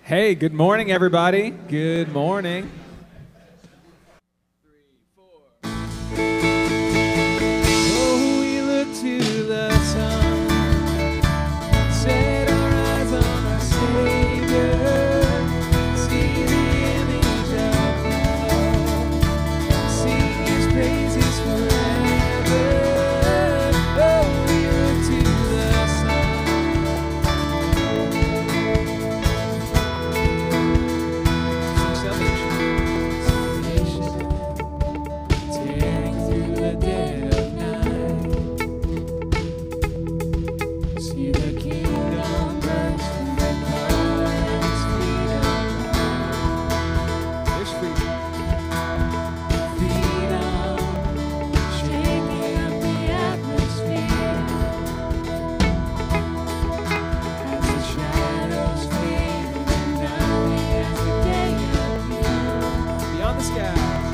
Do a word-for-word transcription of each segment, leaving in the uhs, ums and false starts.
Hey, good morning, everybody. Good morning. Three, four. Oh, we look to the sun, set our eyes on our Savior, see the image of love, sing His praises forever. Oh, we look to the sun. Tearing through the dead of night, see the kingdom burst and the heart's freedom. There's freedom. Freedom, shaking up the atmosphere as the shadows fade and night as the day appears. Beyond the sky.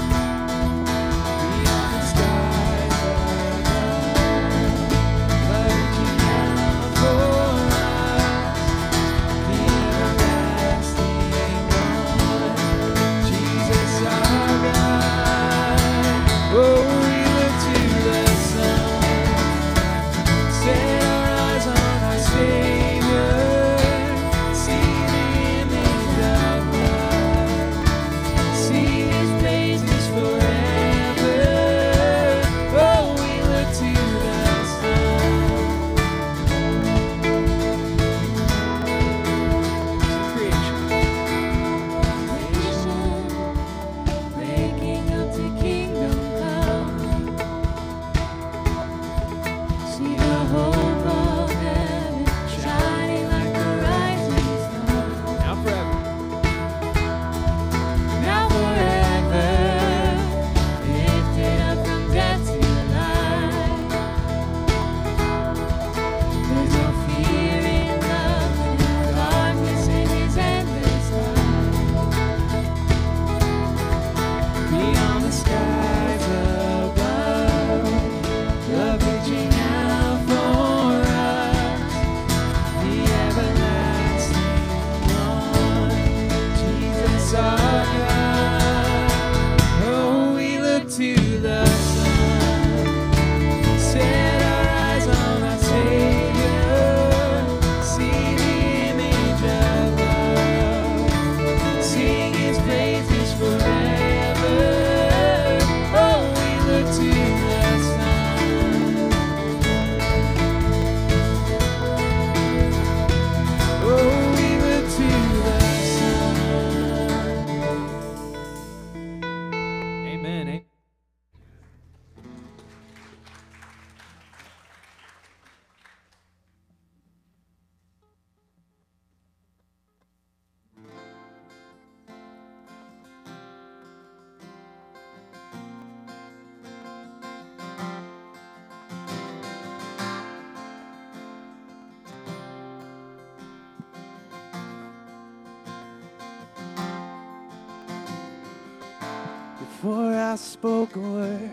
Before I spoke a word,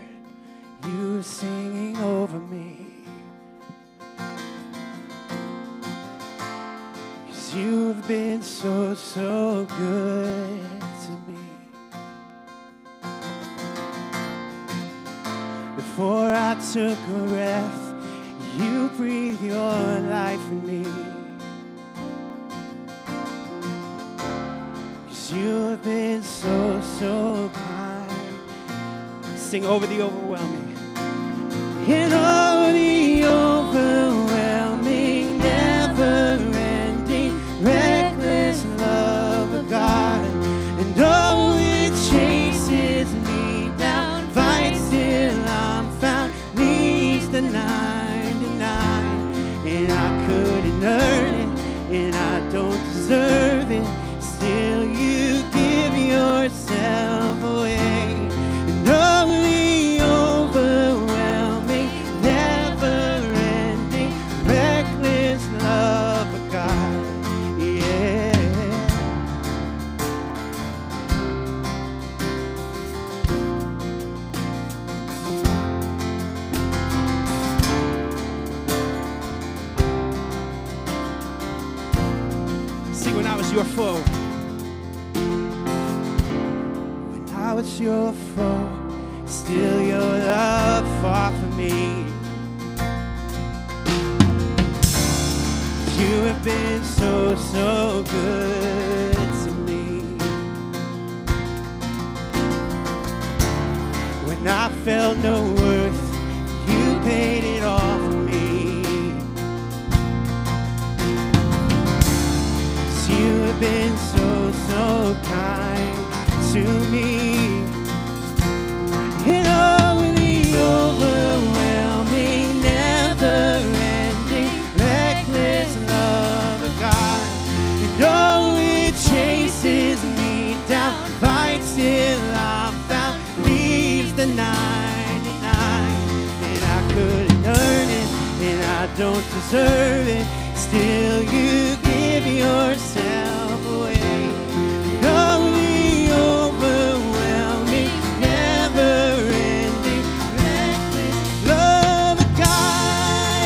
you were singing over me. 'Cause you've been so, so good to me. Before I took a breath, you breathed your life in me. 'Cause you've been so, so kind. Sing over the overwhelming. In all the overwhelming, never-ending, reckless love of God. And oh, it chases me down, fights till I'm found, leaves the ninety-nine. And I couldn't earn it, and I don't deserve it. Still you give yourself away. And oh, the overwhelming, never-ending, reckless love of God. Yeah. See, when I was your foe, I was your foe, still your love fought for me. You have been so, so good to me. When I felt no worth, you paid it all for me. 'Cause you have been so, so kind to me. And oh, the overwhelming, never-ending, reckless love of God. And oh, it chases me down, fights till I'm found, leaves the ninety-nine. And I couldn't earn it, and I don't deserve it, still you give yourself away. Oh, the overwhelming, never-ending, reckless love of God.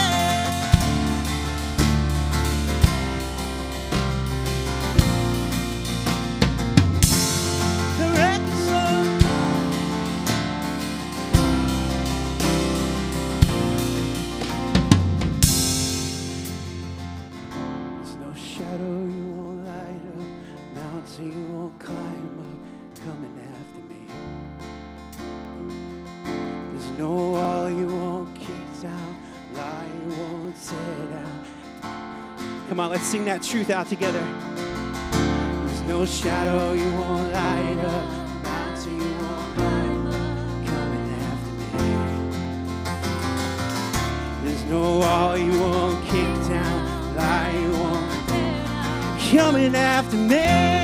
The reckless love. There's no shadow you won't light up, mountain you won't climb up, coming after me. There's no wall you won't kick down, lie you won't tear down. Come on, let's sing that truth out together. There's no shadow you won't light up, mountain you won't climb up, coming after me. There's no wall you won't kick down, lie you won't coming after me.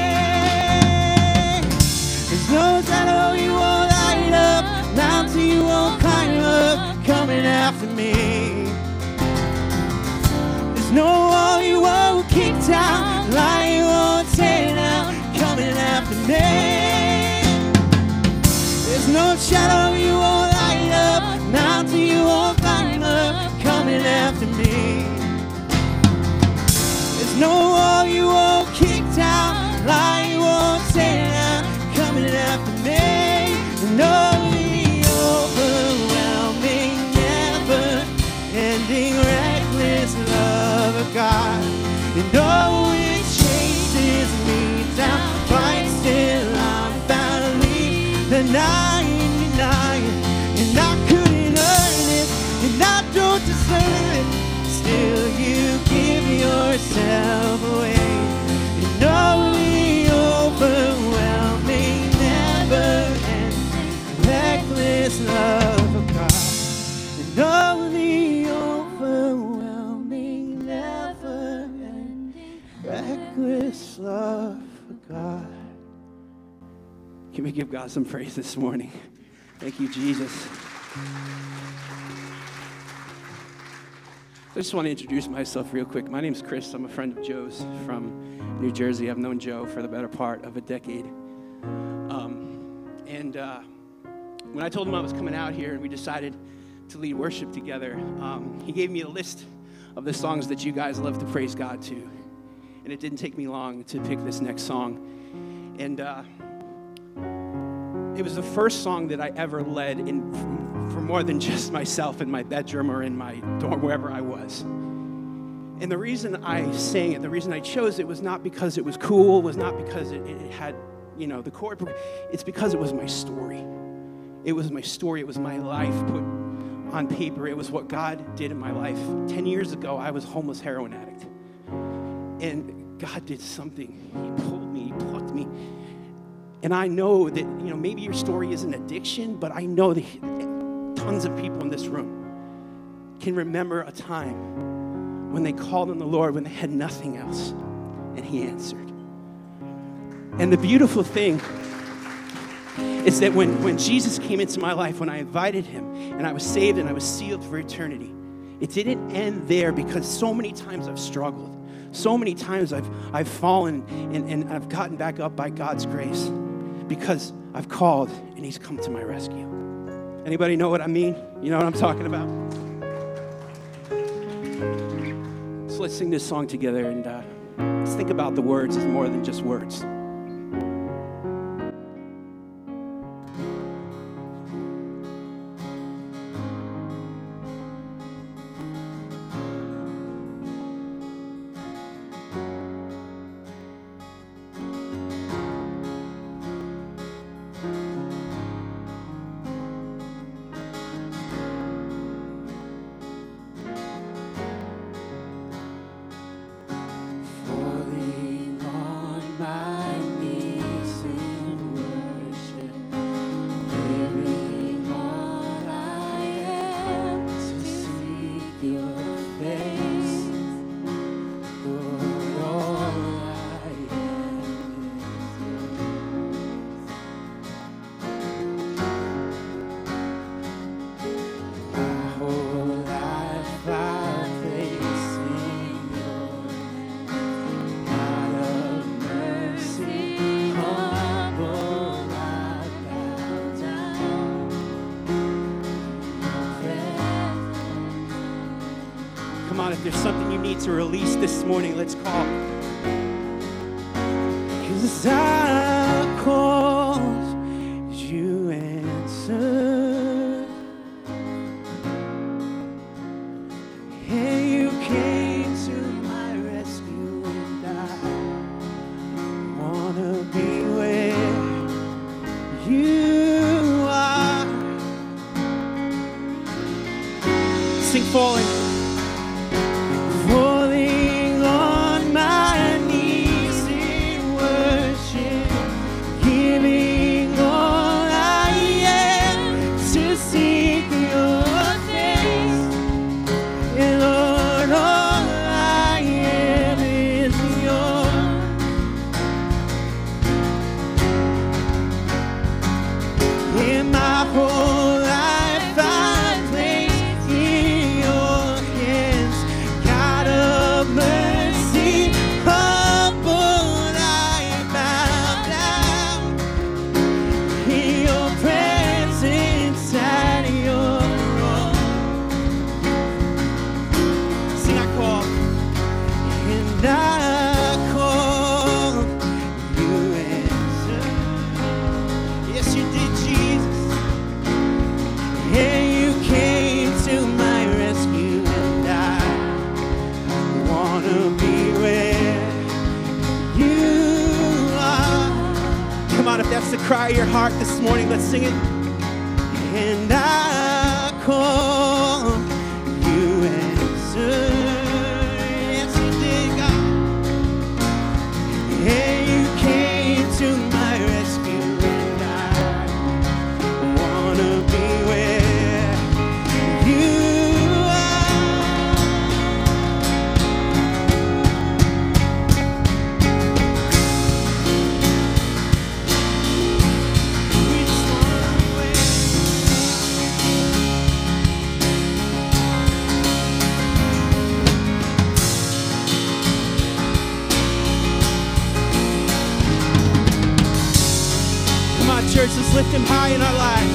There's no shadow you won't light up, mountain you won't climb up, coming after me. There's no wall you won't kick down, lie you won't tear down, coming after me. There's no shadow you won't light up, mountain you won't climb up, coming after me. There's no wall you won't kick down, lie you won't tear down, coming after me. No, the overwhelming, never-ending, reckless love of God. And oh, it chases me down, fights till I'm found, leave the ninety-nine. And I couldn't earn it, and I don't deserve it, still you give yourself away. And oh, the overwhelming, never-ending, reckless love of God. And oh, the overwhelming, never-ending, reckless love of God. Can we give God some praise this morning? Thank you, Jesus. I just want to introduce myself real quick. My name's Chris. I'm a friend of Joe's from New Jersey. I've known Joe for the better part of a decade. Um, and uh, when I told him I was coming out here and we decided to lead worship together, um, he gave me a list of the songs that you guys love to praise God to. And it didn't take me long to pick this next song. And uh, it was the first song that I ever led in for more than just myself in my bedroom or in my dorm, wherever I was. And the reason I sang it, the reason I chose it was not because it was cool, was not because it, it had, you know, the chord. It's because it was my story. It was my story. It was my life put on paper. It was what God did in my life. Ten years ago, I was a homeless heroin addict. And God did something. He pulled me, he plucked me. And I know that, you know, maybe your story is an addiction, but I know that tons of people in this room can remember a time when they called on the Lord when they had nothing else, and he answered. And the beautiful thing is that when, when Jesus came into my life, when I invited him, and I was saved and I was sealed for eternity, it didn't end there, because so many times I've struggled. So many times I've, I've fallen and, and I've gotten back up by God's grace, because I've called and he's come to my rescue. Anybody know what I mean? You know what I'm talking about? So let's sing this song together, and uh, let's think about the words as more than just words. If there's something you need to release this morning, let's call. 'Cause I called, you answered, and you came to my rescue, and I wanna be where you are. Sing falling. Falling on my knees in worship, giving all I am to seek your face. And Lord, all I am is yours. In my whole life I place in your hands. God of mercy, humble I bow down in your presence at your throne. Sing, I call, and I call, you answer. Yes, you did, Jesus. And you came to my rescue, and I wanna be where you are. Come on, if that's the cry of your heart this morning, let's sing it. And I call, you answer. Yes, you did, God. And you came to my rescue, and I wanna be where you are. We just wanna be where. Come on, church, let's lift him high in our lives.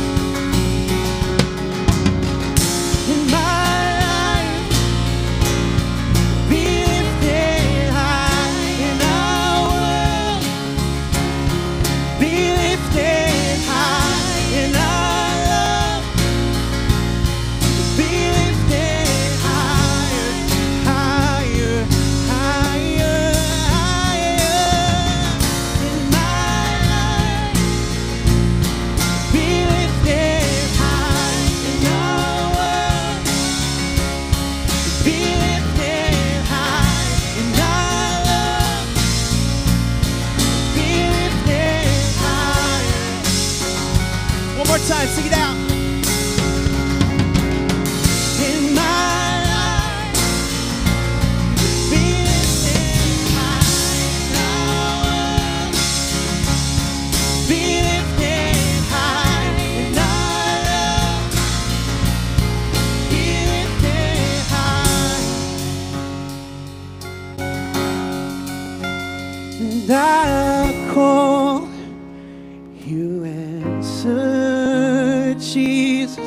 In my life, be lifted high. In our world, be lifted high. In our love, be lifted higher, higher, higher, higher. In my life, be lifted high. In our world, be lifted high. In our love, be lifted higher. One more time, sing it out. In my life, be lifted high. In our world, be lifted high. In our love, be lifted high. And I call, you answer, Jesus.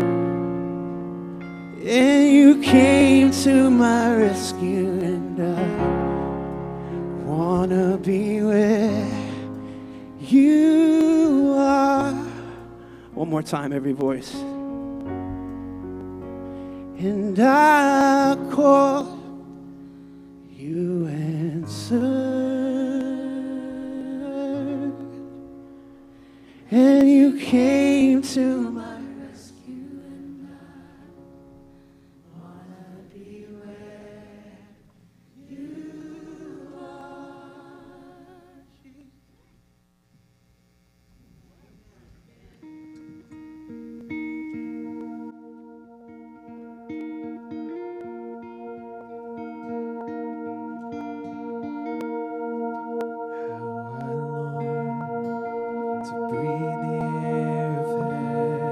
And you came to my rescue, and I wanna be where you are. One more time, every voice. And I call, you answer. And you came to my rescue, and I wanna be where you are. How I long to breathe the air of heaven.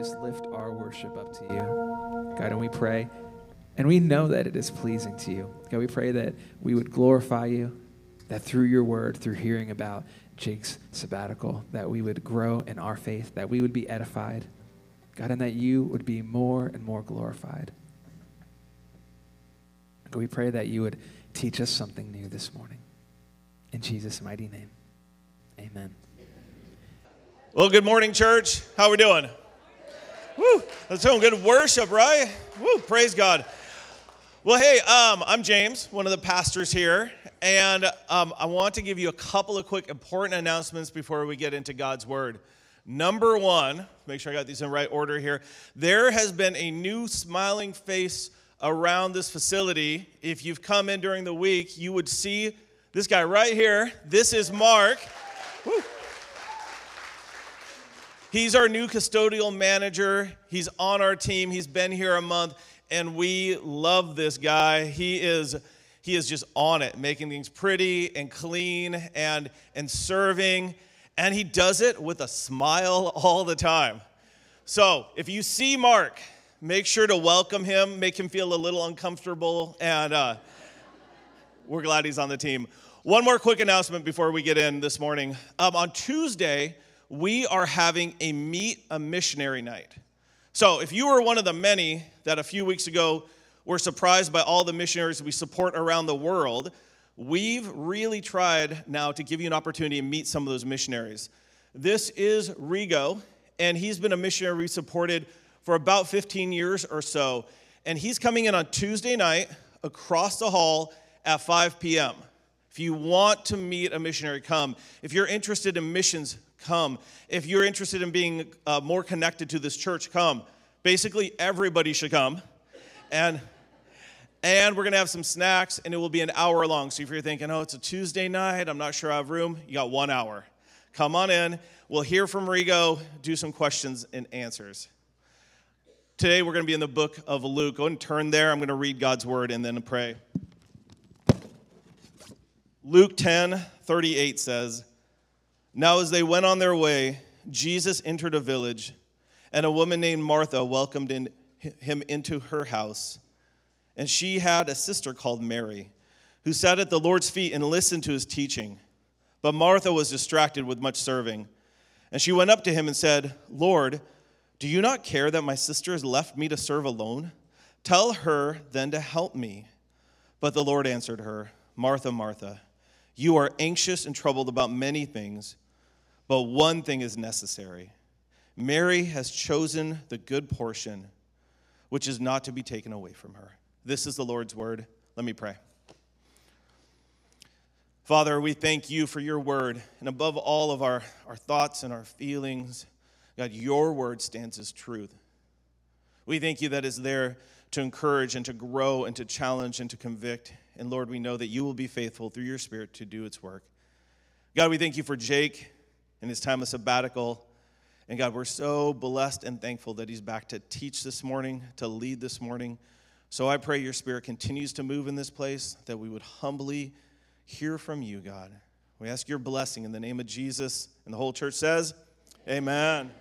just lift our worship up to you. God, and we pray, and we know that it is pleasing to you. God, we pray that we would glorify you, that through your word, through hearing about Jake's sabbatical, that we would grow in our faith, that we would be edified, God, and that you would be more and more glorified. God, we pray that you would teach us something new this morning. In Jesus' mighty name, amen. Well, good morning, church. How we doing? Woo, that's some good worship, right? Woo, praise God. Well, hey, um, I'm James, one of the pastors here, and um, I want to give you a couple of quick important announcements before we get into God's Word. Number one, make sure I got these in right order here. There has been a new smiling face around this facility. If you've come in during the week, you would see this guy right here. This is Mark. Woo. He's our new custodial manager. He's on our team. He's been here a month, and we love this guy. He is he is just on it, making things pretty and clean and, and serving, and he does it with a smile all the time. So if you see Mark, make sure to welcome him, make him feel a little uncomfortable, and uh, we're glad he's on the team. One more quick announcement before we get in this morning. Um, on Tuesday, we are having a Meet a Missionary night. So if you were one of the many that a few weeks ago were surprised by all the missionaries we support around the world, we've really tried now to give you an opportunity to meet some of those missionaries. This is Rigo, and he's been a missionary we supported for about fifteen years or so. And he's coming in on Tuesday night across the hall at five p.m. If you want to meet a missionary, come. If you're interested in missions, come. If you're interested in being uh, more connected to this church, come. Basically, everybody should come. And, and we're going to have some snacks, and it will be an hour long. So if you're thinking, oh, it's a Tuesday night, I'm not sure I have room, you got one hour. Come on in. We'll hear from Rigo, do some questions and answers. Today, we're going to be in the book of Luke. Go ahead and turn there. I'm going to read God's word and then pray. Luke ten thirty-eight says, "Now as they went on their way, Jesus entered a village, and a woman named Martha welcomed in, him into her house. And she had a sister called Mary, who sat at the Lord's feet and listened to his teaching. But Martha was distracted with much serving. And she went up to him and said, 'Lord, do you not care that my sister has left me to serve alone? Tell her then to help me.' But the Lord answered her, 'Martha, Martha, you are anxious and troubled about many things, but one thing is necessary. Mary has chosen the good portion, which is not to be taken away from her.'" This is the Lord's word. Let me pray. Father, we thank you for your word, and above all of our, our thoughts and our feelings, God, your word stands as truth. We thank you that is there to encourage and to grow and to challenge and to convict. And Lord, we know that you will be faithful through your Spirit to do its work. God, we thank you for Jake and his time of sabbatical. And God, we're so blessed and thankful that he's back to teach this morning, to lead this morning. So I pray your Spirit continues to move in this place, that we would humbly hear from you, God. We ask your blessing in the name of Jesus. And the whole church says, amen.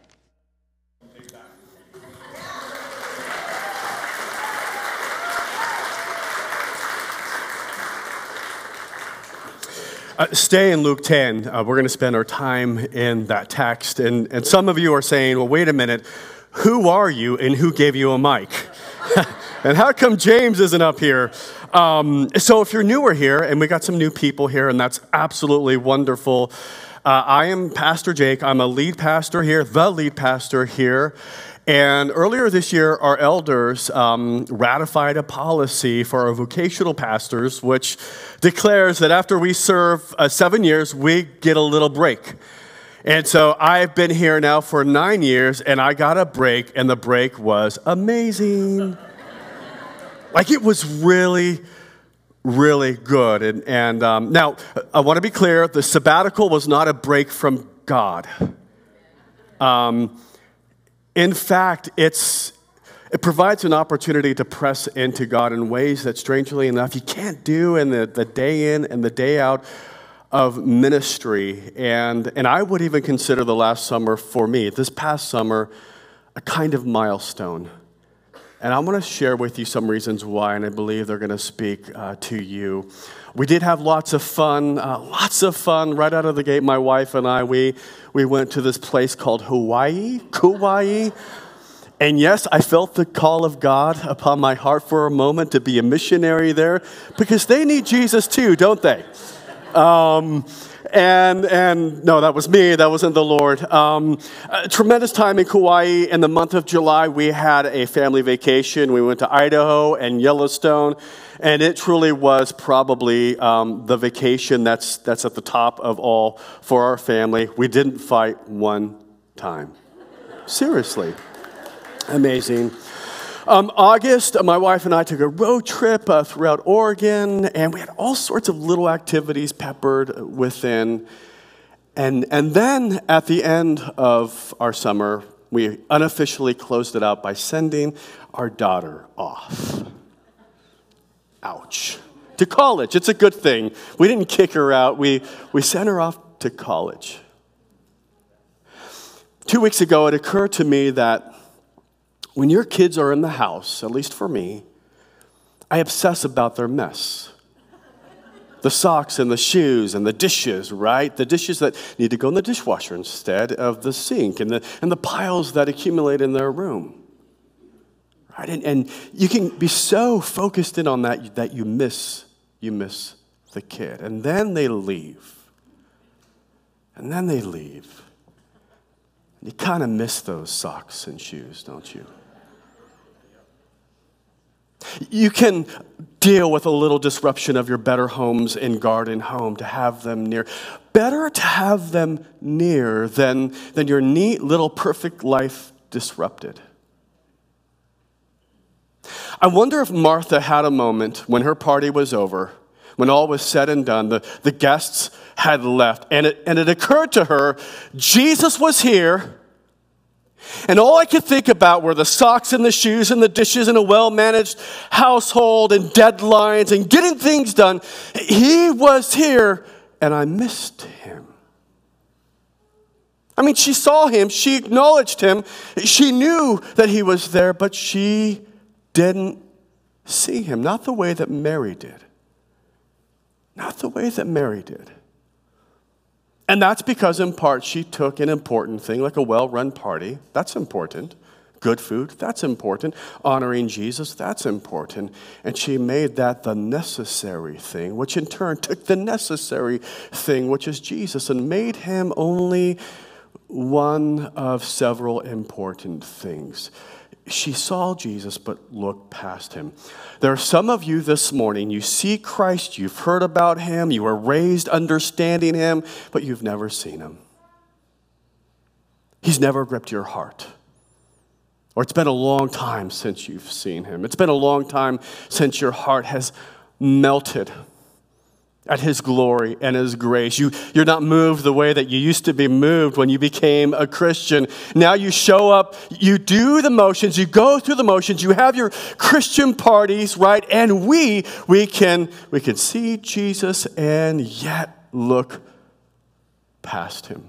Uh, stay in Luke ten. Uh, we're going to spend our time in that text. And, and some of you are saying, well, wait a minute. Who are you and who gave you a mic? And how come James isn't up here? Um, so if you're newer here, and we got some new people here, and that's absolutely wonderful. Uh, I am Pastor Jake. I'm a lead pastor here, the lead pastor here. And earlier this year, our elders um, ratified a policy for our vocational pastors, which declares that after we serve uh, seven years, we get a little break. And so I've been here now for nine years, and I got a break, and the break was amazing. Like, it was really, really good. And, and um, now, I want to be clear, the sabbatical was not a break from God. Um In fact, it's it provides an opportunity to press into God in ways that, strangely enough, you can't do in the, the day in and the day out of ministry. And, and I would even consider the last summer for me, this past summer, a kind of milestone. And I'm going to share with you some reasons why, and I believe they're going to speak uh, to you. We did have lots of fun, uh, lots of fun right out of the gate. My wife and I, we we went to this place called Hawaii, Kauai. And yes, I felt the call of God upon my heart for a moment to be a missionary there, because they need Jesus too, don't they? Um, and and no, that was me. That wasn't the Lord. Um, a tremendous time in Kauai. In the month of July, we had a family vacation. We went to Idaho and Yellowstone, and it truly was probably um, the vacation that's that's at the top of all for our family. We didn't fight one time. Seriously. Amazing. Um, August, my wife and I took a road trip uh, throughout Oregon, and we had all sorts of little activities peppered within. And, and then at the end of our summer, we unofficially closed it out by sending our daughter off. Ouch. To college. It's a good thing. We didn't kick her out. We, we sent her off to college. Two weeks ago, it occurred to me that when your kids are in the house, at least for me, I obsess about their mess. The socks and the shoes and the dishes, right? The dishes that need to go in the dishwasher instead of the sink, and the, and the piles that accumulate in their room. Right? And, and you can be so focused in on that that you miss, you miss the kid. And then they leave. And then they leave. You kind of miss those socks and shoes, don't you? You can deal with a little disruption of your better homes and garden home to have them near. Better to have them near than, than your neat little perfect life disrupted. I wonder if Martha had a moment when her party was over, when all was said and done, the, the guests had left, and it, and it occurred to her, Jesus was here. And all I could think about were the socks and the shoes and the dishes and a well-managed household and deadlines and getting things done. He was here, and I missed him. I mean, she saw him. She acknowledged him. She knew that he was there, but she didn't see him. Not the way that Mary did. Not the way that Mary did. And that's because, in part, she took an important thing, like a well-run party. That's important. Good food, that's important. Honoring Jesus, that's important. And she made that the necessary thing, which in turn took the necessary thing, which is Jesus, and made him only one of several important things. She saw Jesus, but looked past him. There are some of you this morning, you see Christ, you've heard about him, you were raised understanding him, but you've never seen him. He's never gripped your heart. Or it's been a long time since you've seen him. It's been a long time since your heart has melted at his glory and his grace. You, you're not moved the way that you used to be moved when you became a Christian. Now you show up, you do the motions, you go through the motions, you have your Christian parties, right? And we, we can, we can see Jesus and yet look past him.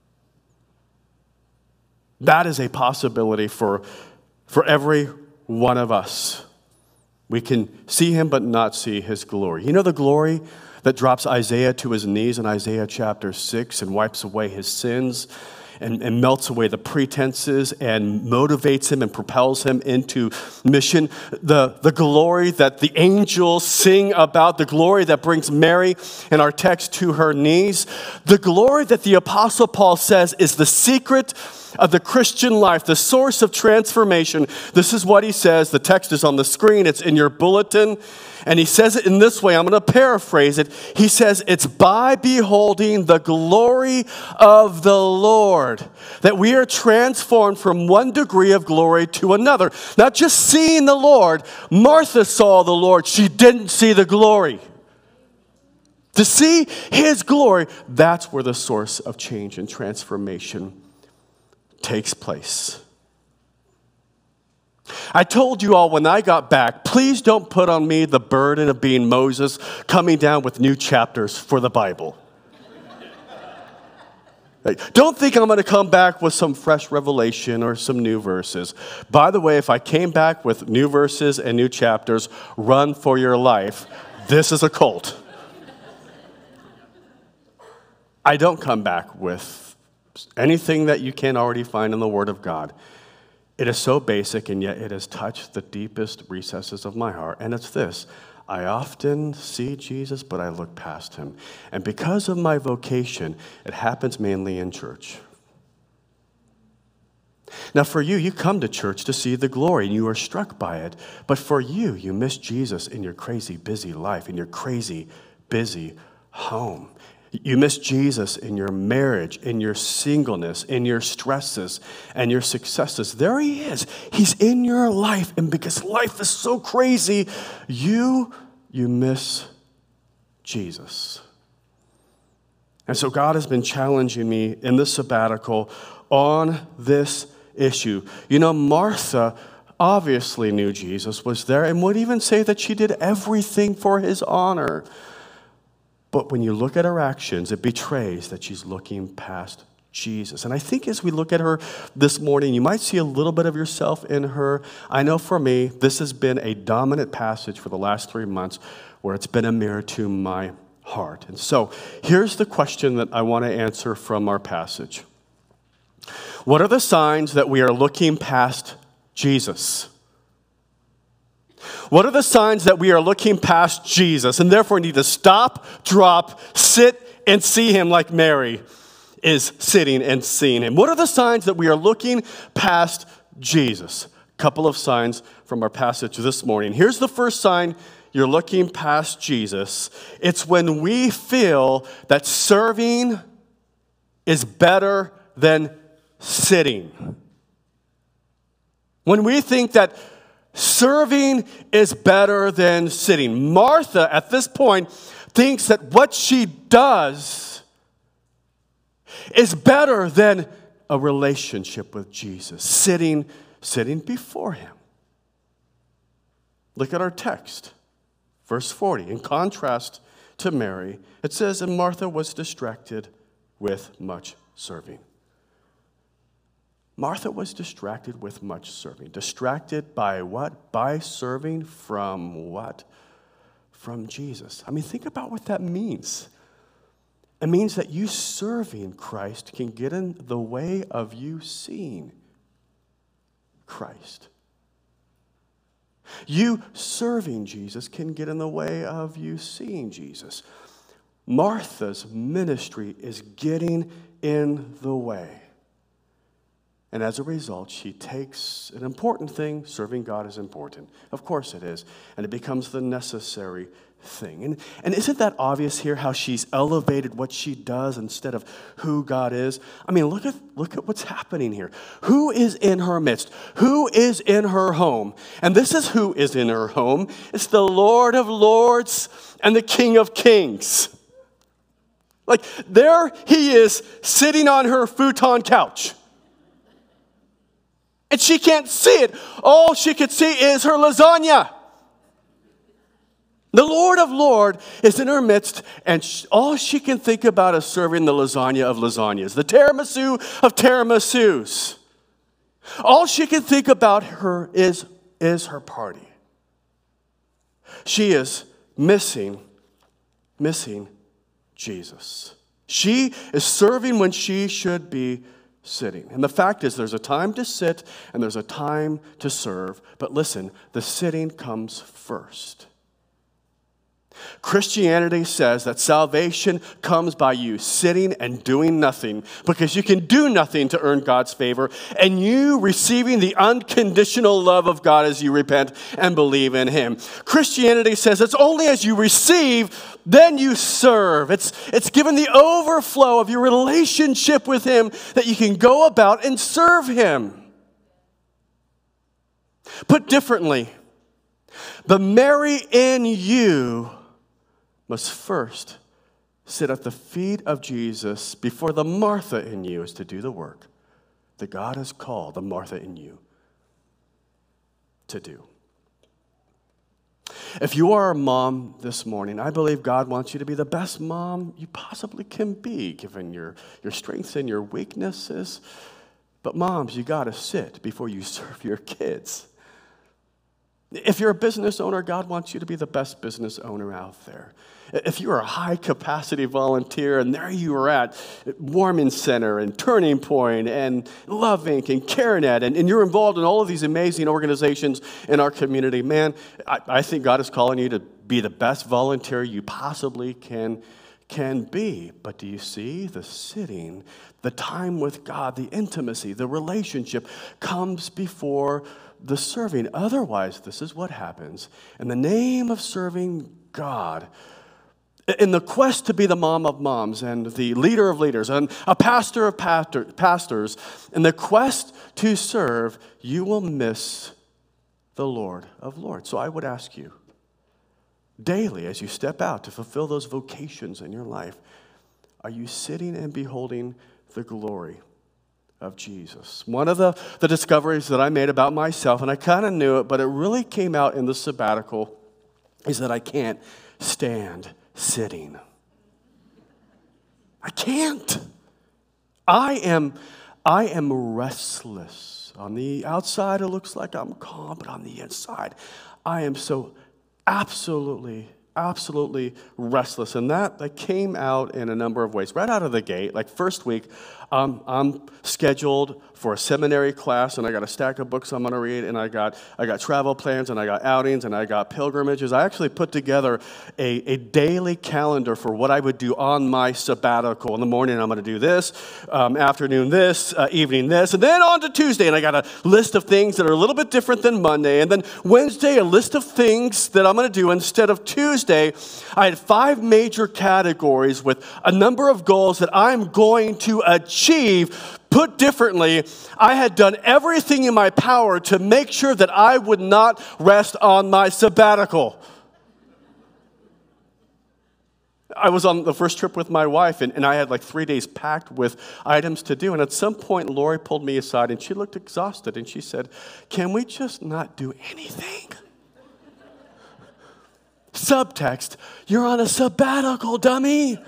That is a possibility for, for every one of us. We can see him but not see his glory. You know the glory that drops Isaiah to his knees in Isaiah chapter six and wipes away his sins and, and melts away the pretenses and motivates him and propels him into mission. The, the glory that the angels sing about, the glory that brings Mary in our text to her knees, the glory that the Apostle Paul says is the secret of the Christian life, the source of transformation. This is what he says. The text is on the screen. It's in your bulletin. And he says it in this way. I'm going to paraphrase it. He says, it's by beholding the glory of the Lord that we are transformed from one degree of glory to another. Not just seeing the Lord. Martha saw the Lord. She didn't see the glory. To see his glory, that's where the source of change and transformation takes place. I told you all when I got back, please don't put on me the burden of being Moses coming down with new chapters for the Bible. Like, don't think I'm going to come back with some fresh revelation or some new verses. By the way, if I came back with new verses and new chapters, run for your life. This is a cult. I don't come back with anything that you can't already find in the Word of God. It is so basic, and yet it has touched the deepest recesses of my heart. And it's this: I often see Jesus, but I look past him. And because of my vocation, it happens mainly in church. Now, for you, you come to church to see the glory, and you are struck by it. But for you, you miss Jesus in your crazy, busy life, in your crazy, busy home. You miss Jesus in your marriage, in your singleness, in your stresses, and your successes. There he is. He's in your life. And because life is so crazy, you, you miss Jesus. And so God has been challenging me in this sabbatical on this issue. You know, Martha obviously knew Jesus was there and would even say that she did everything for his honor. But when you look at her actions, it betrays that she's looking past Jesus. And I think as we look at her this morning, you might see a little bit of yourself in her. I know for me, this has been a dominant passage for the last three months where it's been a mirror to my heart. And so here's the question that I want to answer from our passage. What are the signs that we are looking past Jesus? What are the signs that we are looking past Jesus and therefore need to stop, drop, sit, and see him like Mary is sitting and seeing him? What are the signs that we are looking past Jesus? A couple of signs from our passage this morning. Here's the first sign you're looking past Jesus. It's when we feel that serving is better than sitting. When we think that serving is better than sitting. Martha, at this point, thinks that what she does is better than a relationship with Jesus, sitting, sitting before him. Look at our text, verse forty. In contrast to Mary, it says, and Martha was distracted with much serving. Martha was distracted with much serving. Distracted by what? By serving from what? From Jesus. I mean, think about what that means. It means that you serving Christ can get in the way of you seeing Christ. You serving Jesus can get in the way of you seeing Jesus. Martha's ministry is getting in the way. And as a result, she takes an important thing. Serving God is important. Of course it is. And it becomes the necessary thing. And, and isn't that obvious here, how she's elevated what she does instead of who God is? I mean, look at, look at what's happening here. Who is in her midst? Who is in her home? And this is who is in her home. It's the Lord of Lords and the King of Kings. Like, there he is sitting on her futon couch. And she can't see it. All she could see is her lasagna. The Lord of Lords is in her midst, and she, all she can think about is serving the lasagna of lasagnas, the tiramisu of tiramisus. All she can think about her is, is her party. She is missing, missing Jesus. She is serving when she should be sitting. And the fact is, there's a time to sit and there's a time to serve. But listen, the sitting comes first. Christianity says that salvation comes by you sitting and doing nothing, because you can do nothing to earn God's favor, and you receiving the unconditional love of God as you repent and believe in him. Christianity says it's only as you receive, then you serve. It's, it's given the overflow of your relationship with him that you can go about and serve him. Put differently, the Mary in you must first sit at the feet of Jesus before the Martha in you is to do the work that God has called the Martha in you to do. If you are a mom this morning, I believe God wants you to be the best mom you possibly can be, given your, your strengths and your weaknesses. But moms, you got to sit before you serve your kids. If you're a business owner, God wants you to be the best business owner out there. If you're a high-capacity volunteer, and there you are at Warman Center and Turning Point and Love Incorporated and CareNet, and, and you're involved in all of these amazing organizations in our community, man, I, I think God is calling you to be the best volunteer you possibly can, can be. But do you see the sitting, the time with God, the intimacy, the relationship comes before the serving? Otherwise, this is what happens. In the name of serving God, in the quest to be the mom of moms and the leader of leaders and a pastor of pastor, pastors, in the quest to serve, you will miss the Lord of Lords. So I would ask you, daily as you step out to fulfill those vocations in your life, are you sitting and beholding the glory of Jesus? One of the, the discoveries that I made about myself, and I kind of knew it, but it really came out in the sabbatical, is that I can't stand sitting. I can't. I am, I am restless. On the outside, it looks like I'm calm, but on the inside, I am so absolutely, absolutely restless. And that, that came out in a number of ways. Right out of the gate, like first week, um, I'm scheduled for a seminary class, and I got a stack of books I'm going to read, and I got I got travel plans, and I got outings, and I got pilgrimages. I actually put together a, a daily calendar for what I would do on my sabbatical. In the morning, I'm going to do this, um, afternoon this, uh, evening this, and then on to Tuesday, and I got a list of things that are a little bit different than Monday, and then Wednesday, a list of things that I'm going to do instead of Tuesday. I had five major categories with a number of goals that I'm going to achieve. Put differently, I had done everything in my power to make sure that I would not rest on my sabbatical. I was on the first trip with my wife, and, and I had like three days packed with items to do. And at some point, Lori pulled me aside, and she looked exhausted, and she said, "Can we just not do anything?" Subtext, you're on a sabbatical, dummy.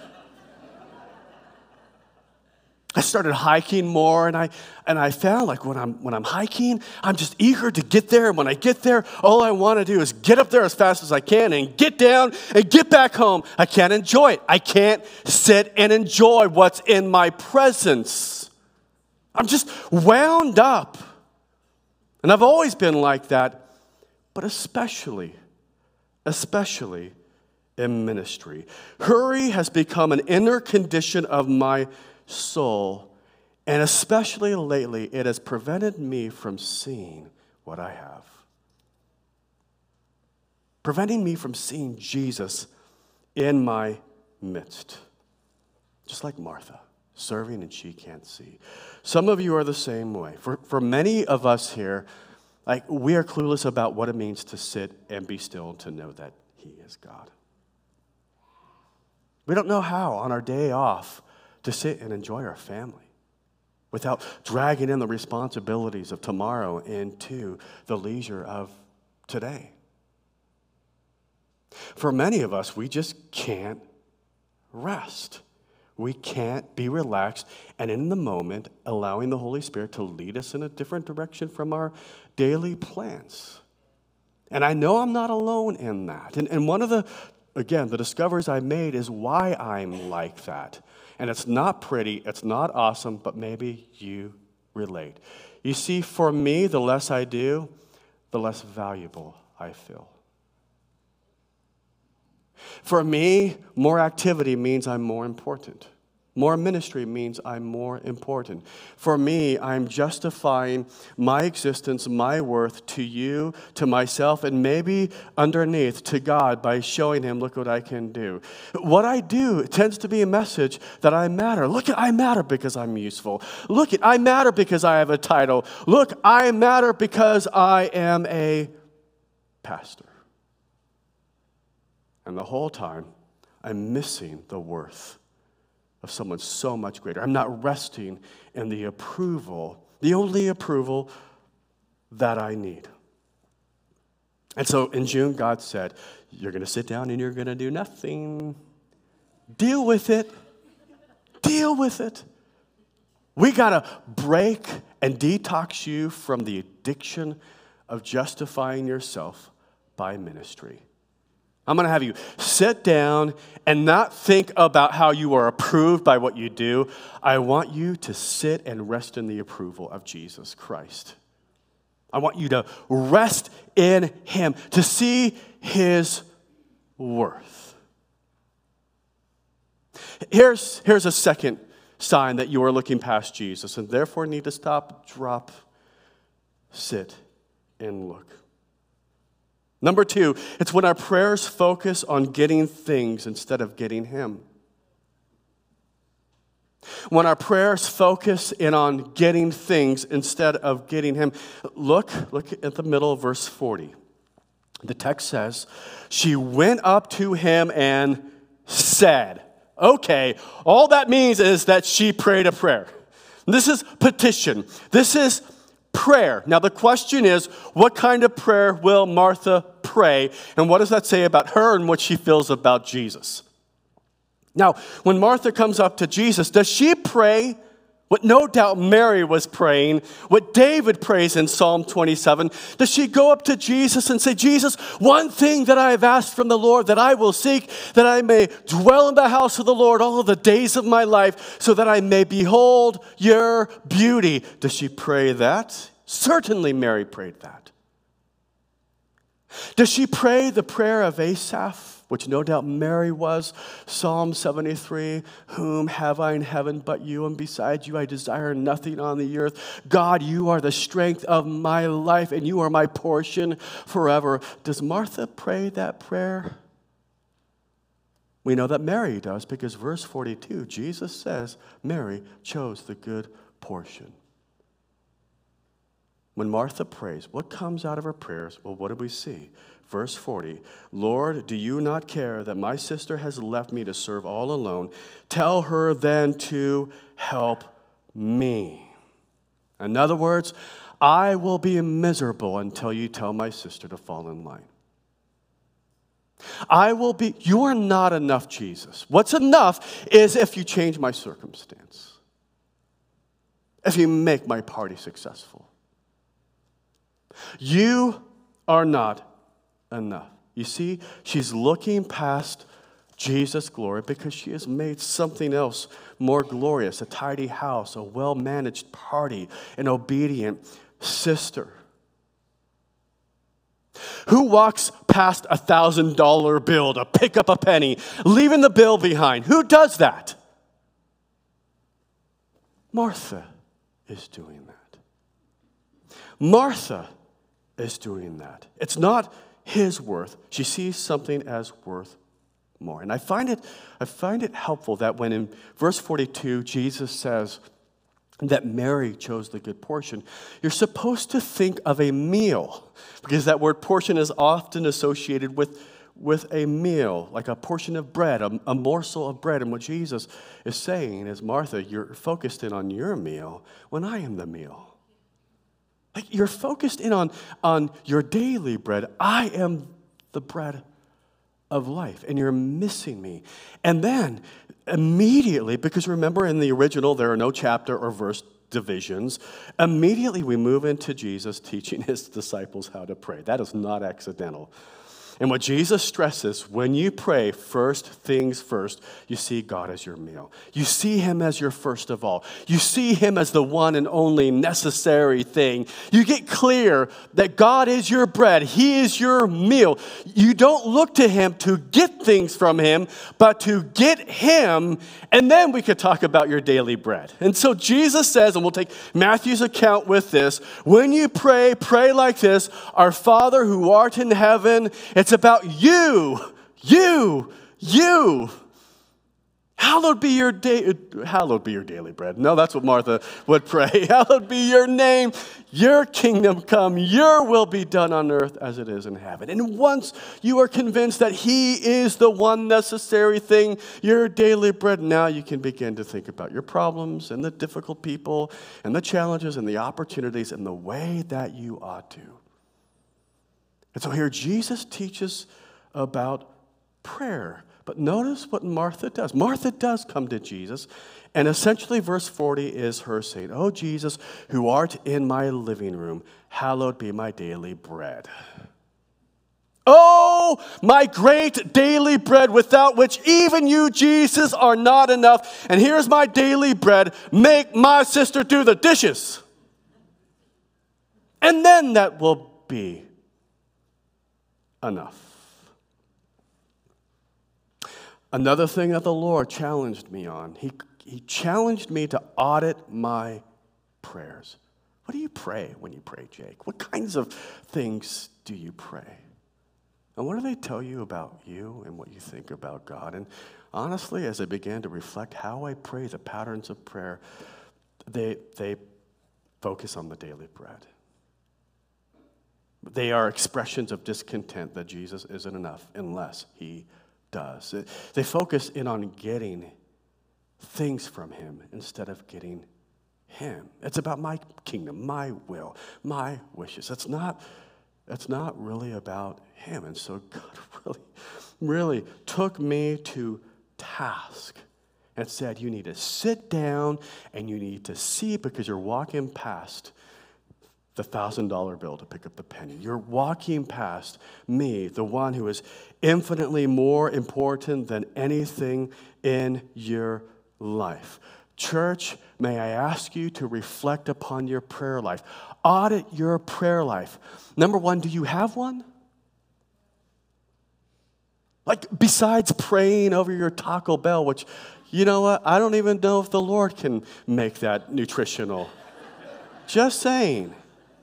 I started hiking more, and I and I found like when I'm when I'm hiking, I'm just eager to get there. And when I get there, all I want to do is get up there as fast as I can and get down and get back home. I can't enjoy it. I can't sit and enjoy what's in my presence. I'm just wound up. And I've always been like that, but especially, especially in ministry. Hurry has become an inner condition of my soul, and especially lately, it has prevented me from seeing what I have. Preventing me from seeing Jesus in my midst. Just like Martha, serving and she can't see. Some of you are the same way. For, for many of us here, like we are clueless about what it means to sit and be still and to know that He is God. We don't know how on our day off to sit and enjoy our family without dragging in the responsibilities of tomorrow into the leisure of today. For many of us, we just can't rest. We can't be relaxed and in the moment allowing the Holy Spirit to lead us in a different direction from our daily plans. And I know I'm not alone in that. And, and one of the, again, the discoveries I made is why I'm like that. And it's not pretty, it's not awesome, but maybe you relate. You see, for me, the less I do, the less valuable I feel. For me, more activity means I'm more important. More ministry means I'm more important. For me, I'm justifying my existence, my worth to you, to myself, and maybe underneath to God by showing Him, look what I can do. What I do tends to be a message that I matter. Look, I matter because I'm useful. Look, I matter because I have a title. Look, I matter because I am a pastor. And the whole time, I'm missing the worth of someone so much greater. I'm not resting in the approval, the only approval that I need. And so in June, God said, you're going to sit down and you're going to do nothing. Deal with it. Deal with it. We got to break and detox you from the addiction of justifying yourself by ministry. I'm going to have you sit down and not think about how you are approved by what you do. I want you to sit and rest in the approval of Jesus Christ. I want you to rest in him, to see his worth. Here's, here's a second sign that you are looking past Jesus and therefore need to stop, drop, sit, and look. Number two, it's when our prayers focus on getting things instead of getting him. When our prayers focus in on getting things instead of getting him. Look, look at the middle of verse forty. The text says, she went up to him and said. Okay, all that means is that she prayed a prayer. This is petition. This is prayer. Now the question is, what kind of prayer will Martha pray? And what does that say about her and what she feels about Jesus? Now, when Martha comes up to Jesus, does she pray what no doubt Mary was praying, what David prays in Psalm twenty-seven? Does she go up to Jesus and say, Jesus, one thing that I have asked from the Lord that I will seek, that I may dwell in the house of the Lord all the days of my life, so that I may behold your beauty. Does she pray that? Certainly Mary prayed that. Does she pray the prayer of Asaph, which no doubt Mary was? Psalm seventy-three, whom have I in heaven but you, and besides you I desire nothing on the earth. God, you are the strength of my life, and you are my portion forever. Does Martha pray that prayer? We know that Mary does, because verse forty-two, Jesus says Mary chose the good portion. When Martha prays, what comes out of her prayers? Well, what do we see? Verse forty, Lord, do you not care that my sister has left me to serve all alone? Tell her then to help me. In other words, I will be miserable until you tell my sister to fall in line. I will be, you are not enough, Jesus. What's enough is if you change my circumstance, if you make my party successful. You are not enough. You see, she's looking past Jesus' glory because she has made something else more glorious, a tidy house, a well-managed party, an obedient sister. Who walks past a one thousand dollar bill to pick up a penny, leaving the bill behind? Who does that? Martha is doing that. Martha is doing that. It's not his worth. She sees something as worth more. And I find it, I find it helpful that when in verse forty-two, Jesus says that Mary chose the good portion, you're supposed to think of a meal, because that word portion is often associated with, with a meal, like a portion of bread, a, a morsel of bread. And what Jesus is saying is, Martha, you're focused in on your meal when I am the meal. Like you're focused in on, on your daily bread. I am the bread of life, and you're missing me. And then immediately, because remember in the original there are no chapter or verse divisions, immediately we move into Jesus teaching his disciples how to pray. That is not accidental. And what Jesus stresses, when you pray first things first, you see God as your meal. You see him as your first of all. You see him as the one and only necessary thing. You get clear that God is your bread. He is your meal. You don't look to him to get things from him, but to get him, and then we could talk about your daily bread. And so Jesus says, and we'll take Matthew's account with this, when you pray, pray like this, our Father who art in heaven. It's about you, you, you. Hallowed be your day, hallowed be your daily bread. No, that's what Martha would pray. Hallowed be your name, your kingdom come, your will be done on earth as it is in heaven. And once you are convinced that he is the one necessary thing, your daily bread, now you can begin to think about your problems and the difficult people and the challenges and the opportunities and the way that you ought to. And so here Jesus teaches about prayer. But notice what Martha does. Martha does come to Jesus, and essentially verse forty is her saying, "Oh, Jesus, who art in my living room, hallowed be my daily bread." Oh, my great daily bread, without which even you, Jesus, are not enough. And here's my daily bread. Make my sister do the dishes. And then that will be enough. Another thing that the Lord challenged me on, he, he challenged me to audit my prayers. What do you pray when you pray, Jake? What kinds of things do you pray? And what do they tell you about you and what you think about God? And honestly, as I began to reflect how I pray, the patterns of prayer, they, they focus on the daily bread. They are expressions of discontent that Jesus isn't enough unless he does. They focus in on getting things from him instead of getting him. It's about my kingdom, my will, my wishes. It's not, it's not really about him. And so God really, really took me to task and said, you need to sit down and you need to see, because you're walking past the thousand dollar bill to pick up the penny. You're walking past me, the one who is infinitely more important than anything in your life. Church, may I ask you to reflect upon your prayer life. Audit your prayer life. Number one, do you have one? Like, besides praying over your Taco Bell, which, you know what, I don't even know if the Lord can make that nutritional. Just saying.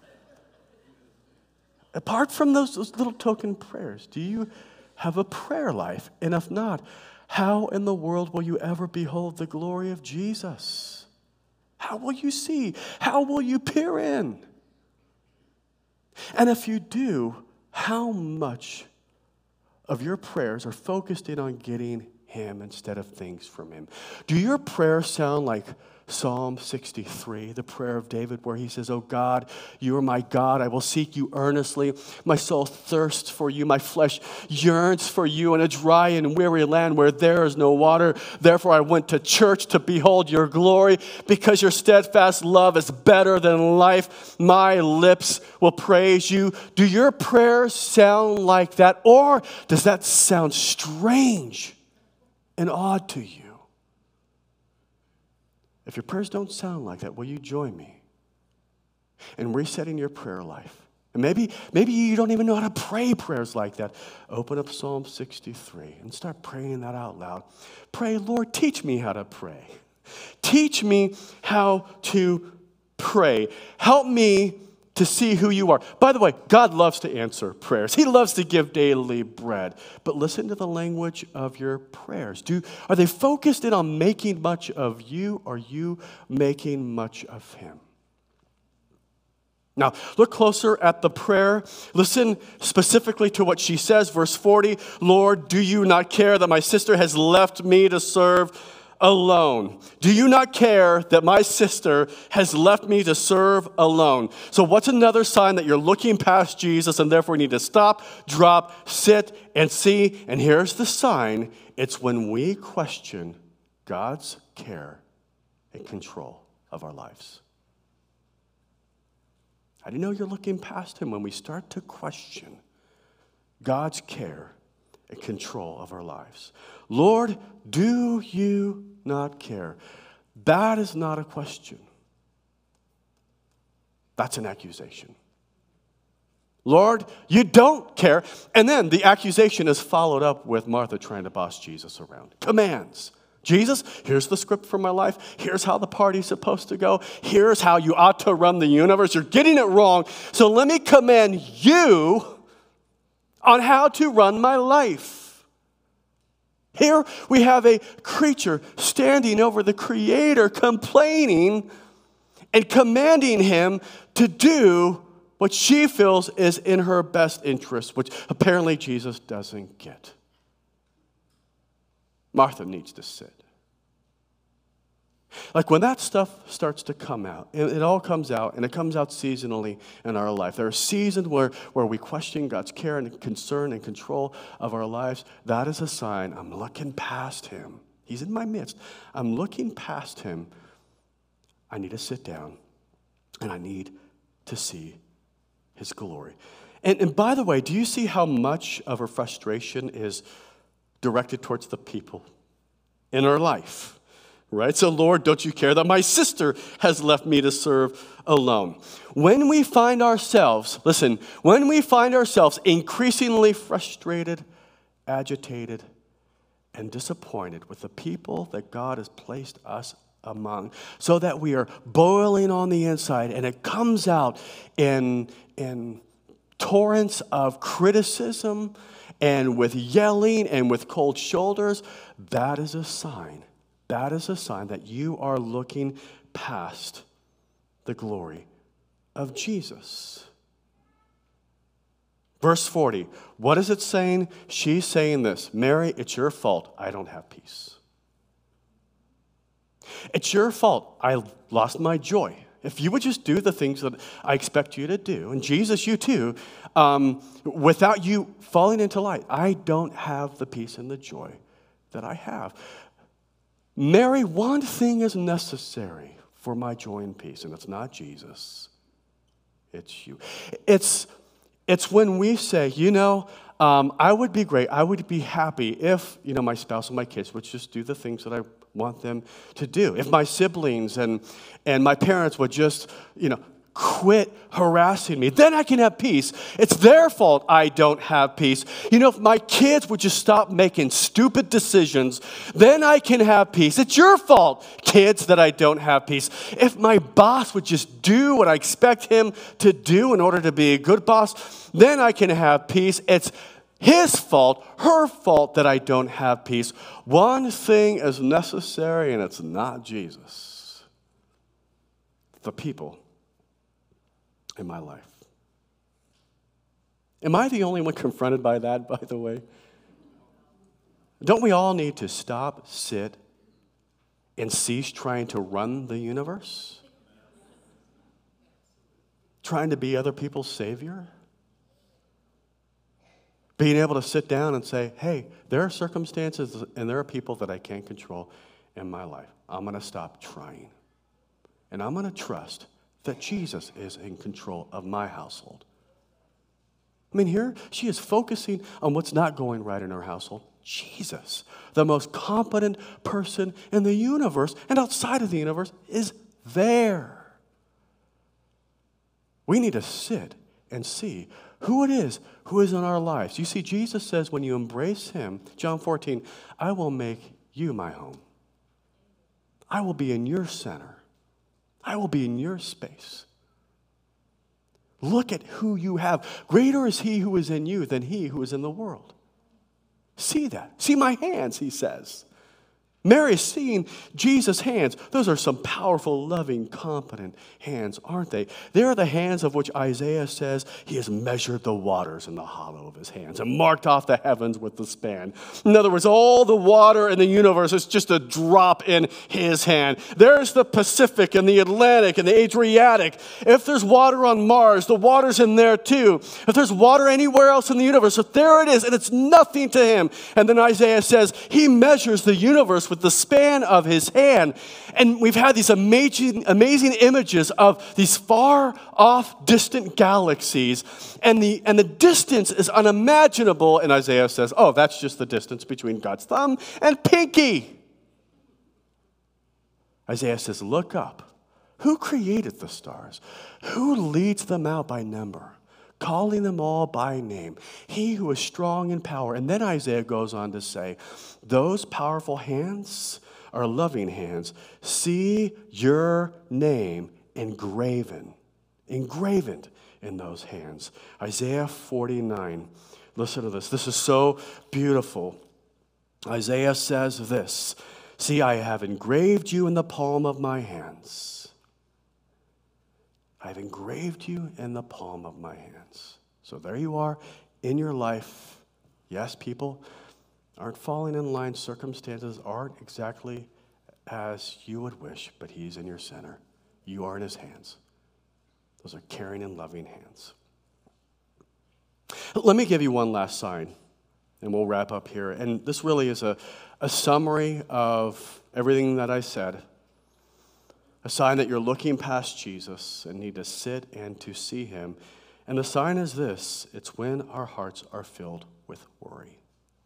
Apart from those, those little token prayers, do you have a prayer life? And if not, how in the world will you ever behold the glory of Jesus? How will you see? How will you peer in? And if you do, how much of your prayers are focused in on getting him instead of things from him? Do your prayers sound like Psalm sixty-three, the prayer of David, where he says, "Oh God, you are my God. I will seek you earnestly. My soul thirsts for you. My flesh yearns for you in a dry and weary land where there is no water. Therefore I went to church to behold your glory, because your steadfast love is better than life. My lips will praise you." Do your prayers sound like that? Or does that sound strange and odd to you? If your prayers don't sound like that, will you join me in resetting your prayer life? And maybe, maybe you don't even know how to pray prayers like that. Open up Psalm sixty-three and start praying that out loud. Pray, Lord, teach me how to pray. Teach me how to pray. Help me to see who you are. By the way, God loves to answer prayers. He loves to give daily bread. But listen to the language of your prayers. Do, are they focused in on making much of you, or are you making much of him? Now, look closer at the prayer. Listen specifically to what she says. Verse forty, "Lord, do you not care that my sister has left me to serve alone? Do you not care that my sister has left me to serve alone?" So what's another sign that you're looking past Jesus and therefore need to stop, drop, sit, and see? And here's the sign. It's when we question God's care and control of our lives. How do you know you're looking past him? When we start to question God's care and control of our lives. Lord, do you not care? That is not a question. That's an accusation. Lord, you don't care. And then the accusation is followed up with Martha trying to boss Jesus around. Commands. Jesus, here's the script for my life. Here's how the party's supposed to go. Here's how you ought to run the universe. You're getting it wrong. So let me command you on how to run my life. Here we have a creature standing over the Creator, complaining and commanding him to do what she feels is in her best interest, which apparently Jesus doesn't get. Martha needs to sit. Like when that stuff starts to come out, and it all comes out, and it comes out seasonally in our life. There are seasons where, where we question God's care and concern and control of our lives. That is a sign I'm looking past him. He's in my midst. I'm looking past him. I need to sit down, and I need to see his glory. And, and by the way, do you see how much of her frustration is directed towards the people in her life? Right? So, Lord, don't you care that my sister has left me to serve alone? When we find ourselves, listen, when we find ourselves increasingly frustrated, agitated, and disappointed with the people that God has placed us among, so that we are boiling on the inside and it comes out in, in torrents of criticism and with yelling and with cold shoulders, that is a sign. That is a sign that you are looking past the glory of Jesus. Verse forty, what is it saying? She's saying this, Mary, it's your fault I don't have peace. It's your fault I lost my joy. If you would just do the things that I expect you to do, and Jesus, you too, um, without you falling into light, I don't have the peace and the joy that I have. Mary, one thing is necessary for my joy and peace, and it's not Jesus. It's you. It's, it's when we say, you know, um, I would be great, I would be happy if, you know, my spouse and my kids would just do the things that I want them to do. If my siblings and, and my parents would just, you know, quit harassing me, then I can have peace. It's their fault I don't have peace. You know, if my kids would just stop making stupid decisions, then I can have peace. It's your fault, kids, that I don't have peace. If my boss would just do what I expect him to do in order to be a good boss, then I can have peace. It's his fault, her fault that I don't have peace. One thing is necessary, and it's not Jesus. The people in my life. Am I the only one confronted by that, by the way? Don't we all need to stop, sit, and cease trying to run the universe? Trying to be other people's savior? Being able to sit down and say, hey, there are circumstances and there are people that I can't control in my life. I'm going to stop trying. And I'm going to trust that Jesus is in control of my household. I mean, here she is focusing on what's not going right in her household. Jesus, the most competent person in the universe and outside of the universe, is there. We need to sit and see who it is who is in our lives. You see, Jesus says when you embrace him, John fourteen, I will make you my home. I will be in your center. I will be in your space. Look at who you have. Greater is he who is in you than he who is in the world. See that. See my hands, he says. Mary is seeing Jesus' hands. Those are some powerful, loving, competent hands, aren't they? They are the hands of which Isaiah says he has measured the waters in the hollow of his hands and marked off the heavens with the span. In other words, all the water in the universe is just a drop in his hand. There's the Pacific and the Atlantic and the Adriatic. If there's water on Mars, the water's in there too. If there's water anywhere else in the universe, so there it is, and it's nothing to him. And then Isaiah says he measures the universe with the span of his hand. And we've had these amazing, amazing images of these far off distant galaxies. And the, and the distance is unimaginable. And Isaiah says, oh, that's just the distance between God's thumb and pinky. Isaiah says, look up. Who created the stars? Who leads them out by number? Calling them all by name. He who is strong in power. And then Isaiah goes on to say, those powerful hands are loving hands. See your name engraven, engraven in those hands. Isaiah forty-nine. Listen to this. This is so beautiful. Isaiah says this, see, I have engraved you in the palm of my hands. I've engraved you in the palm of my hands. So there you are in your life. Yes, people aren't falling in line. Circumstances aren't exactly as you would wish, but he's in your center. You are in his hands. Those are caring and loving hands. Let me give you one last sign, and we'll wrap up here. And this really is a, a summary of everything that I said. A sign that you're looking past Jesus and need to sit and to see him. And the sign is this: it's when our hearts are filled with worry.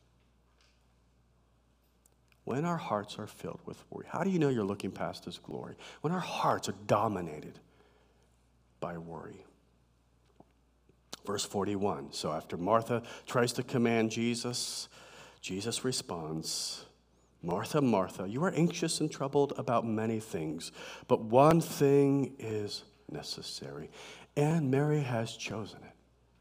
When our hearts are filled with worry. How do you know you're looking past his glory? When our hearts are dominated by worry. Verse forty-one, so after Martha tries to command Jesus, Jesus responds, Martha, Martha, you are anxious and troubled about many things, but one thing is necessary, and Mary has chosen it.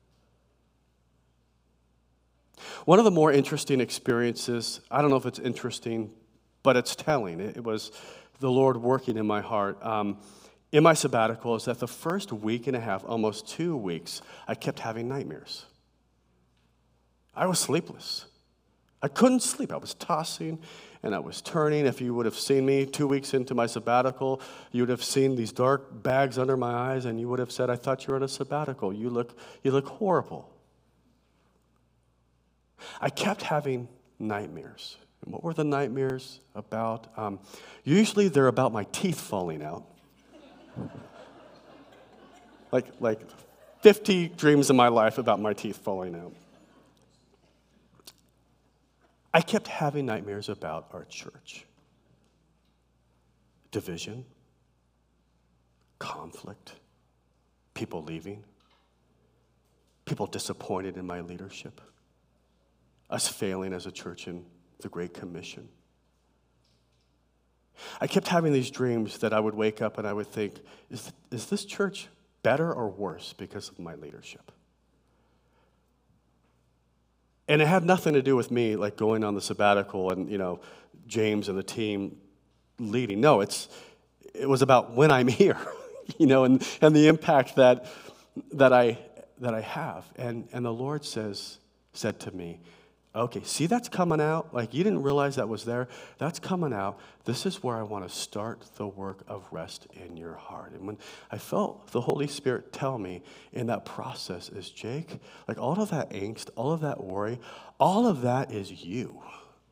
One of the more interesting experiences, I don't know if it's interesting, but it's telling. It, it was the Lord working in my heart. Um, in my sabbatical is that the first week and a half, almost two weeks, I kept having nightmares. I was sleepless. I couldn't sleep. I was tossing and I was turning. If you would have seen me two weeks into my sabbatical, you would have seen these dark bags under my eyes and you would have said, I thought you were on a sabbatical. You look, you look horrible. I kept having nightmares. And what were the nightmares about? Um, usually they're about my teeth falling out. like, like fifty dreams in my life about my teeth falling out. I kept having nightmares about our church. Division, conflict, people leaving, people disappointed in my leadership, us failing as a church in the Great Commission. I kept having these dreams that I would wake up and I would think, is, is this church better or worse because of my leadership? And it had nothing to do with me, like going on the sabbatical and, you know, James and the team leading. No, it's it was about when I'm here, you know, and, and the impact that that I that I have. And and the Lord says said to me, okay, see that's coming out? Like you didn't realize that was there? That's coming out. This is where I want to start the work of rest in your heart. And when I felt the Holy Spirit tell me in that process is, Jake, like all of that angst, all of that worry, all of that is you.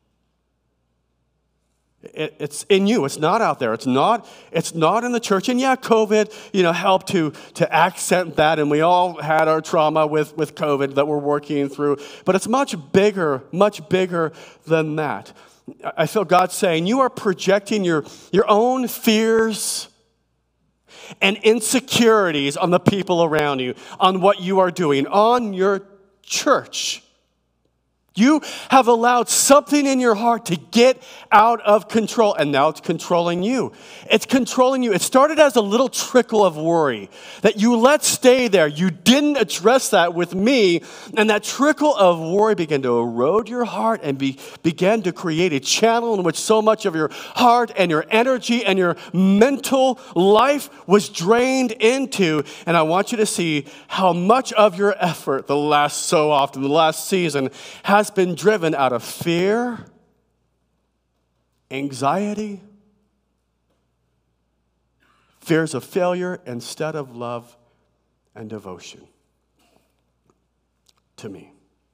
It, it's in you. It's not out there. It's not, it's not in the church. And yeah, COVID, you know, helped to, to accent that. And we all had our trauma with, with COVID that we're working through. But it's much bigger, much bigger than that. I feel God saying, you are projecting your, your own fears and insecurities on the people around you, on what you are doing, on your church. You have allowed something in your heart to get out of control, and now it's controlling you. It's controlling you. It started as a little trickle of worry that you let stay there. You didn't address that with me, and that trickle of worry began to erode your heart and be, began to create a channel in which so much of your heart and your energy and your mental life was drained into. And I want you to see how much of your effort the last so often, the last season, has has been driven out of fear, anxiety, fears of failure instead of love and devotion to me.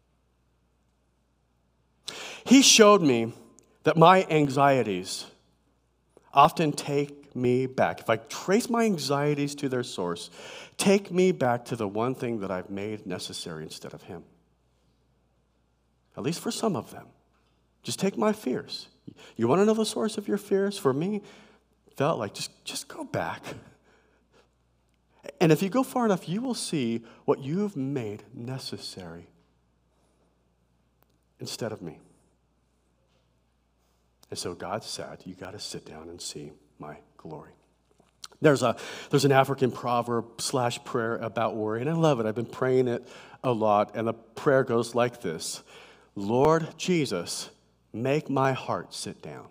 He showed me that my anxieties often take me back. If I trace my anxieties to their source, take me back to the one thing that I've made necessary instead of him. At least for some of them. Just take my fears. You want to know the source of your fears? For me, felt like just, just go back. And if you go far enough, you will see what you've made necessary instead of me. And so God said, you got to sit down and see my glory. There's a there's an African proverb slash prayer about worry, and I love it. I've been praying it a lot, and the prayer goes like this. Lord Jesus, make my heart sit down.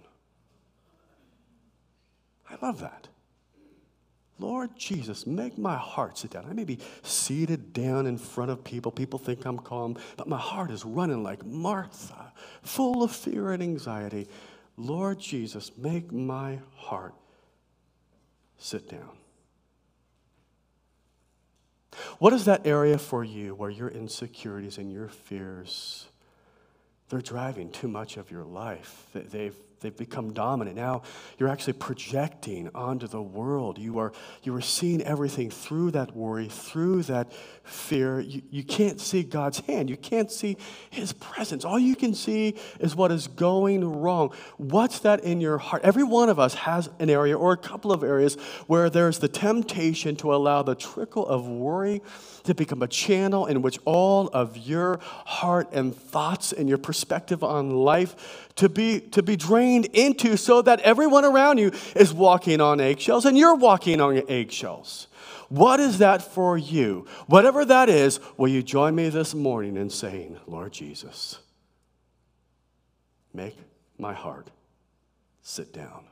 I love that. Lord Jesus, make my heart sit down. I may be seated down in front of people. People think I'm calm, but my heart is running like Martha, full of fear and anxiety. Lord Jesus, make my heart sit down. What is that area for you where your insecurities and your fears, they're driving too much of your life? They've They've become dominant. Now you're actually projecting onto the world. You are, you are seeing everything through that worry, through that fear. You, you can't see God's hand. You can't see his presence. All you can see is what is going wrong. What's that in your heart? Every one of us has an area or a couple of areas where there's the temptation to allow the trickle of worry to become a channel in which all of your heart and thoughts and your perspective on life to be, to be drained into, so that everyone around you is walking on eggshells and you're walking on eggshells. What is that for you? Whatever that is, will you join me this morning in saying, Lord Jesus, make my heart sit down.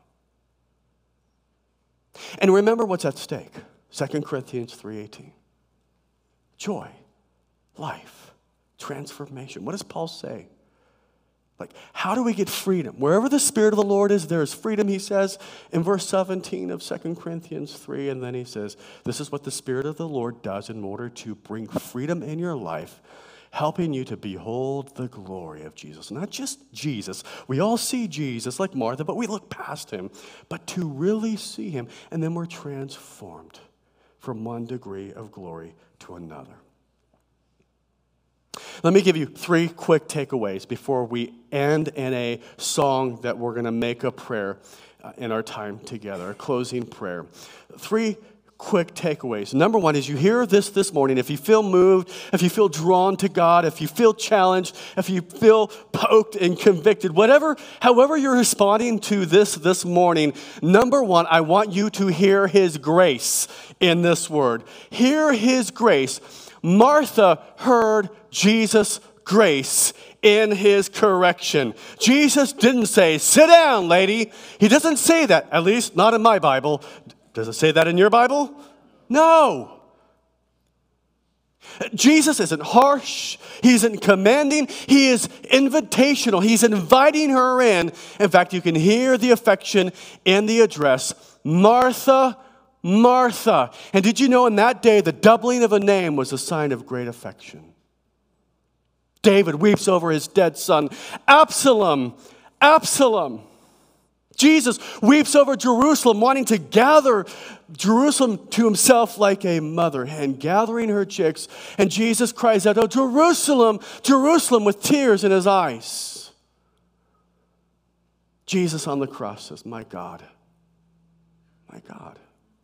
And remember what's at stake. Second Corinthians three eighteen. Joy, life, transformation. What does Paul say? Like, how do we get freedom? Wherever the Spirit of the Lord is, there is freedom, he says in verse seventeen of Second Corinthians three. And then he says, this is what the Spirit of the Lord does in order to bring freedom in your life, helping you to behold the glory of Jesus. Not just Jesus. We all see Jesus like Martha, but we look past him. But to really see him, and then we're transformed from one degree of glory to another. Let me give you three quick takeaways before we end in a song that we're going to make a prayer uh, in our time together, a closing prayer. Three quick takeaways. Number one is, you hear this this morning, if you feel moved, if you feel drawn to God, if you feel challenged, if you feel poked and convicted, whatever, however you're responding to this this morning, number one, I want you to hear his grace in this word. Hear his grace. Martha heard Jesus' grace in his correction. Jesus didn't say, sit down, lady. He doesn't say that, at least not in my Bible. Does it say that in your Bible? No. Jesus isn't harsh. He isn't commanding. He is invitational. He's inviting her in. In fact, you can hear the affection in the address, Martha, Martha. And did you know in that day, the doubling of a name was a sign of great affection? David weeps over his dead son, Absalom, Absalom. Jesus weeps over Jerusalem, wanting to gather Jerusalem to himself like a mother hen, gathering her chicks. And Jesus cries out, oh, Jerusalem, Jerusalem, with tears in his eyes. Jesus on the cross says, my God, my God.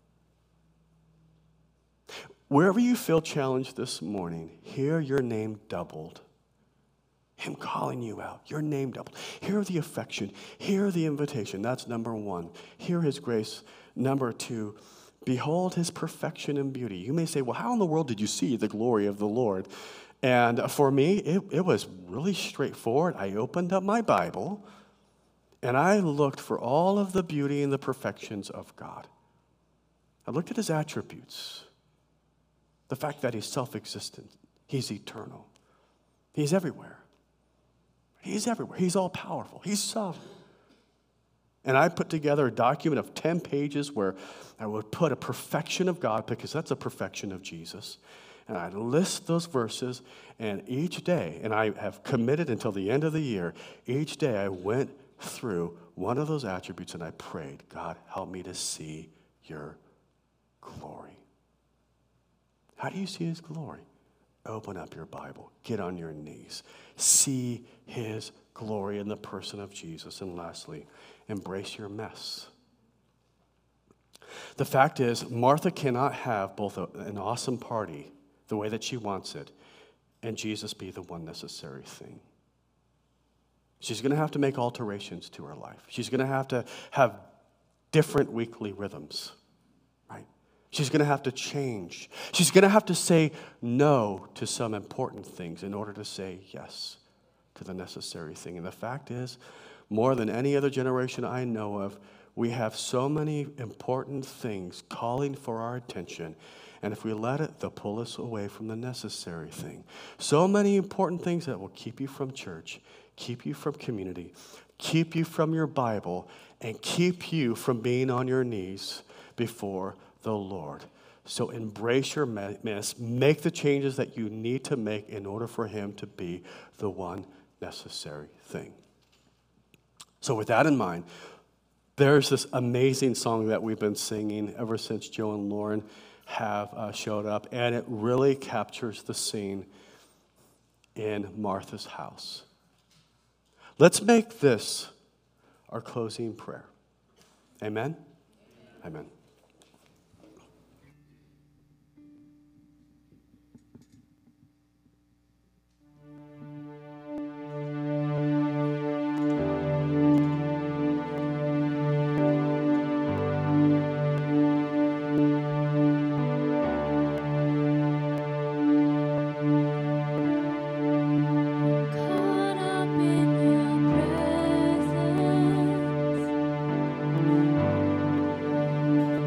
Wherever you feel challenged this morning, hear your name doubled. Him calling you out, your name doubled. Hear the affection. Hear the invitation. That's number one. Hear his grace. Number two, behold his perfection and beauty. You may say, well, how in the world did you see the glory of the Lord? And for me, it, it was really straightforward. I opened up my Bible, and I looked for all of the beauty and the perfections of God. I looked at his attributes. The fact that he's self-existent. He's eternal. He's everywhere. He's everywhere. He's all-powerful. He's sovereign. And I put together a document of ten pages where I would put a perfection of God, because that's a perfection of Jesus. And I'd list those verses, and each day, and I have committed until the end of the year, each day I went through one of those attributes and I prayed, God, help me to see your glory. How do you see his glory? Open up your Bible. Get on your knees. See his glory in the person of Jesus. And lastly, embrace your mess. The fact is, Martha cannot have both a, an awesome party the way that she wants it and Jesus be the one necessary thing. She's going to have to make alterations to her life. She's going to have to have different weekly rhythms. She's going to have to change. She's going to have to say no to some important things in order to say yes to the necessary thing. And the fact is, more than any other generation I know of, we have so many important things calling for our attention. And if we let it, they'll pull us away from the necessary thing. So many important things that will keep you from church, keep you from community, keep you from your Bible, and keep you from being on your knees before the Lord. So embrace your mess. Make the changes that you need to make in order for him to be the one necessary thing. So with that in mind, there's this amazing song that we've been singing ever since Joe and Lauren have uh, showed up, and it really captures the scene in Martha's house. Let's make this our closing prayer. Amen? Amen. Caught up in your presence.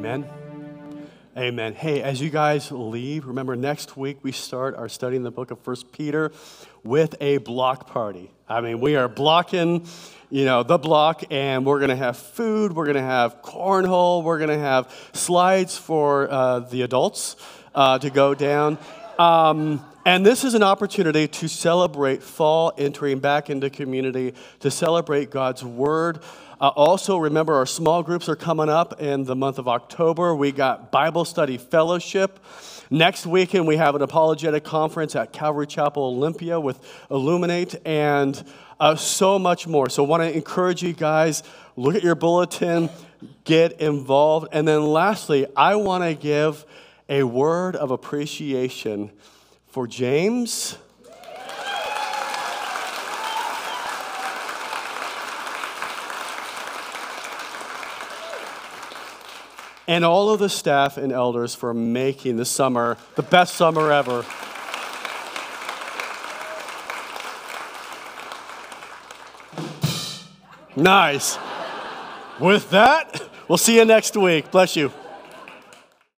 Amen. Amen. Hey, as you guys leave, remember next week we start our study in the book of First Peter with a block party. I mean, we are blocking, you know, the block, and we're going to have food, we're going to have cornhole, we're going to have slides for uh, the adults uh, to go down. Um, and this is an opportunity to celebrate fall, entering back into community, to celebrate God's word. Uh, also, remember, our small groups are coming up in the month of October. We got Bible Study Fellowship. Next weekend, we have an apologetic conference at Calvary Chapel Olympia with Illuminate, and uh, so much more. So I want to encourage you guys, look at your bulletin, get involved. And then lastly, I want to give a word of appreciation for James. And all of the staff and elders for making this summer the best summer ever. Nice. With that, we'll see you next week. Bless you.